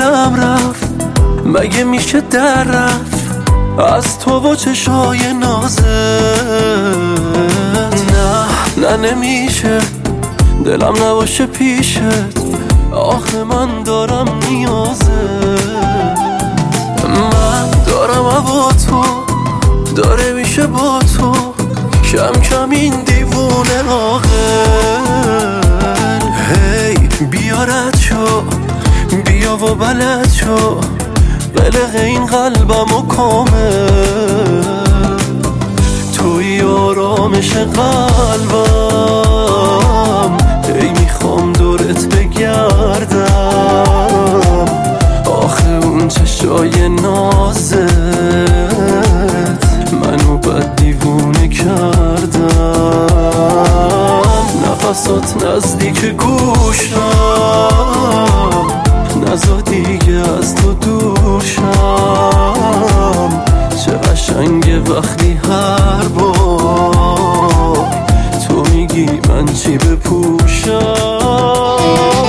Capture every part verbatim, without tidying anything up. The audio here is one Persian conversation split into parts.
دلم رفت، مگه میشه در رفت از تو و چشای نازت؟ نه نه نمیشه دلم نباشه پیشت، آخه من دارم نیازت. من دارم با تو، داره میشه با تو کم کم این دیوونه لاغر. هی بیا رد شو، بیا و بلد شو، قلق این قلبم و کامل. توی آرامش قلبم، هی میخوام دورت بگردم. آخه اون چشای نازت منو بد دیوونه کردم. نفسات نزدیک گوشم، نزا دیگه از تو دور شم. چه قشنگه وقتی هر بار تو میگی من چی بپوشم.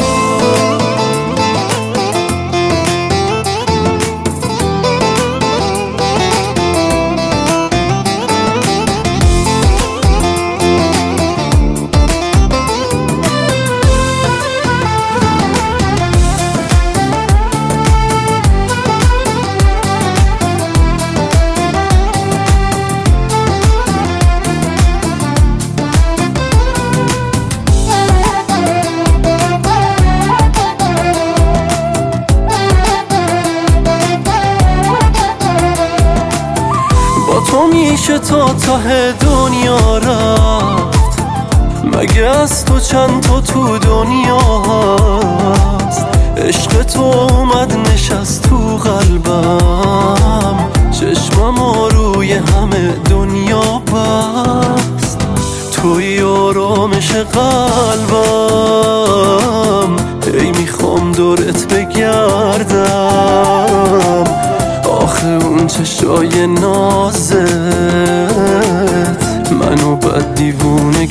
تو میشه تا ته دنیا رفت، مگه از تو چند تا تو دنیا هست؟ عشق تو اومد نشست تو قلبم، چشمم روی همه دنیا بست. توی آرامش قلبم، ای میخوام دورت بگردم. آخه اون چشای نازت منو بد دیوونه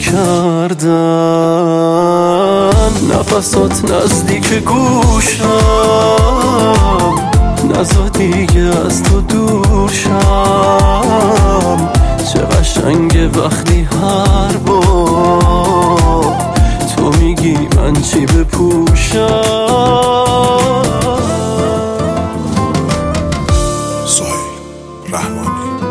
کردن. نفسات نزدیک گوشم، نزا دیگه از تو دور شم. چه قشنگه وقتی هر بار تو میگی من چی بپوشم. سهیل رحمانی.